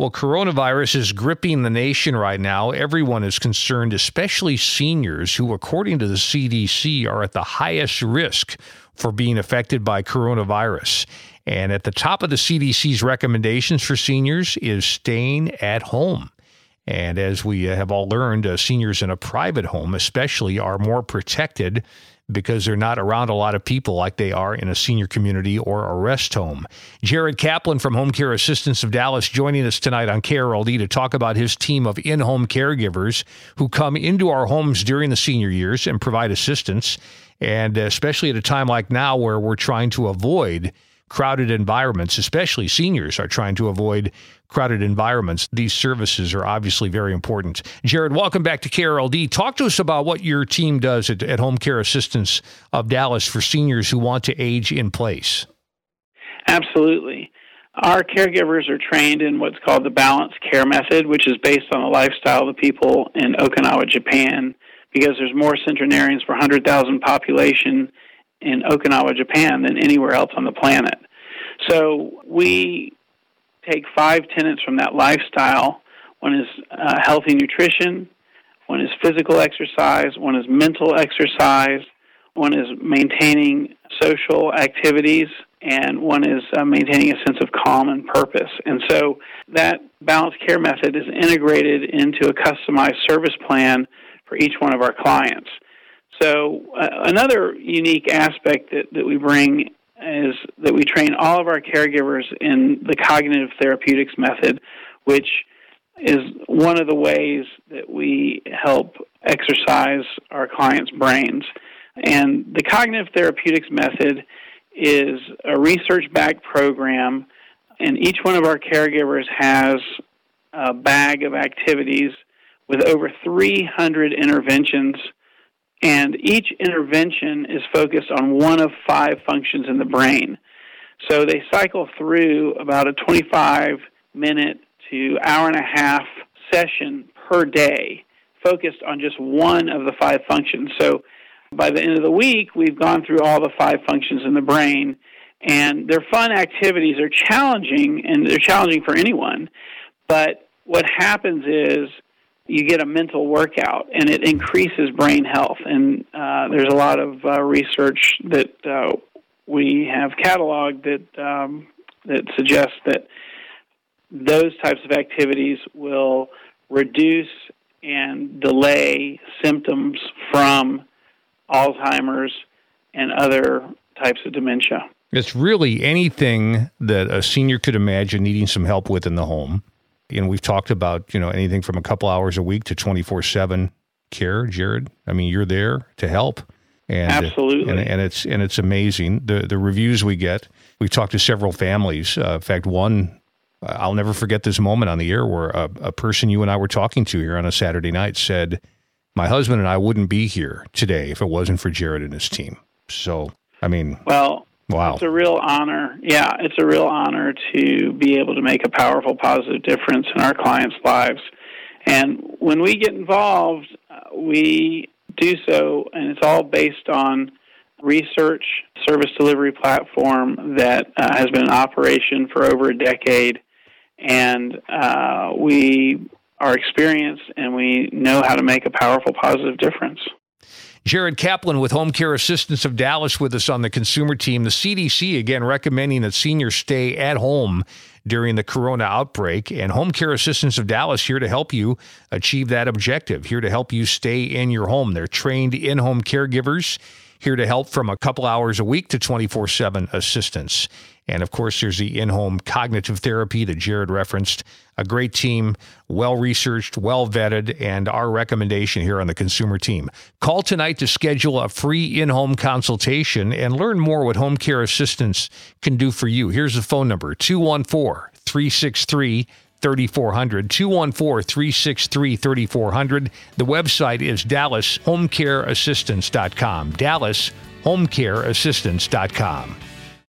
Well, coronavirus is gripping the nation right now. Everyone is concerned, especially seniors who, according to the CDC, are at the highest risk for being affected by coronavirus. And at the top of the CDC's recommendations for seniors is staying at home. And as we have all learned, seniors in a private home especially are more protected because they're not around a lot of people like they are in a senior community or a rest home. Jared Kaplan from Home Care Assistance of Dallas joining us tonight on KRLD to talk about his team of in-home caregivers who come into our homes during the senior years and provide assistance, and especially at a time like now where we're trying to avoid crowded environments, especially seniors are trying to avoid crowded environments. These services are obviously very important. Jared, welcome back to KRLD. Talk to us about what your team does at Home Care Assistance of Dallas for seniors who want to age in place. Absolutely. Our caregivers are trained in what's called the balanced care method, which is based on the lifestyle of the people in Okinawa, Japan, because there's more centenarians per 100,000 population in Okinawa, Japan than anywhere else on the planet. So we take 5 tenets from that lifestyle. One is healthy nutrition, one is physical exercise, one is mental exercise, one is maintaining social activities, and one is maintaining a sense of calm and purpose. And so that balanced care method is integrated into a customized service plan for each one of our clients. So another unique aspect that we bring is that we train all of our caregivers in the cognitive therapeutics method, which is one of the ways that we help exercise our clients' brains. And the cognitive therapeutics method is a research-backed program, and each one of our caregivers has a bag of activities with over 300 interventions. And each intervention is focused on one of 5 functions in the brain. So they cycle through about a 25-minute to hour-and-a-half session per day, focused on just one of the 5 functions. So by the end of the week, we've gone through all the 5 functions in the brain, and they're fun activities. They're challenging, and they're challenging for anyone. But what happens is you get a mental workout, and it increases brain health. And there's a lot of research that we have cataloged that suggests that those types of activities will reduce and delay symptoms from Alzheimer's and other types of dementia. It's really anything that a senior could imagine needing some help with in the home. And we've talked about, anything from a couple hours a week to 24/7 care, Jared. I mean, you're there to help. And, absolutely. And it's amazing. The reviews we get. We've talked to several families. In fact, one, I'll never forget this moment on the air where a person you and I were talking to here on a Saturday night said, my husband and I wouldn't be here today if it wasn't for Jared and his team. So, I mean, well, wow. It's a real honor. Yeah, it's a real honor to be able to make a powerful, positive difference in our clients' lives. And when we get involved, we do so, and it's all based on research service delivery platform that has been in operation for over a decade. And we are experienced, and we know how to make a powerful, positive difference. Jared Kaplan with Home Care Assistance of Dallas with us on the consumer team. The CDC, again, recommending that seniors stay at home during the corona outbreak. And Home Care Assistance of Dallas here to help you achieve that objective, here to help you stay in your home. They're trained in-home caregivers, here to help from a couple hours a week to 24/7 assistance. And, of course, there's the in-home cognitive therapy that Jared referenced. A great team, well-researched, well-vetted, and our recommendation here on the consumer team. Call tonight to schedule a free in-home consultation and learn more what Home Care Assistance can do for you. Here's the phone number, 214-363-3400, 214-363-3400. The website is DallasHomeCareAssistance.com, DallasHomeCareAssistance.com.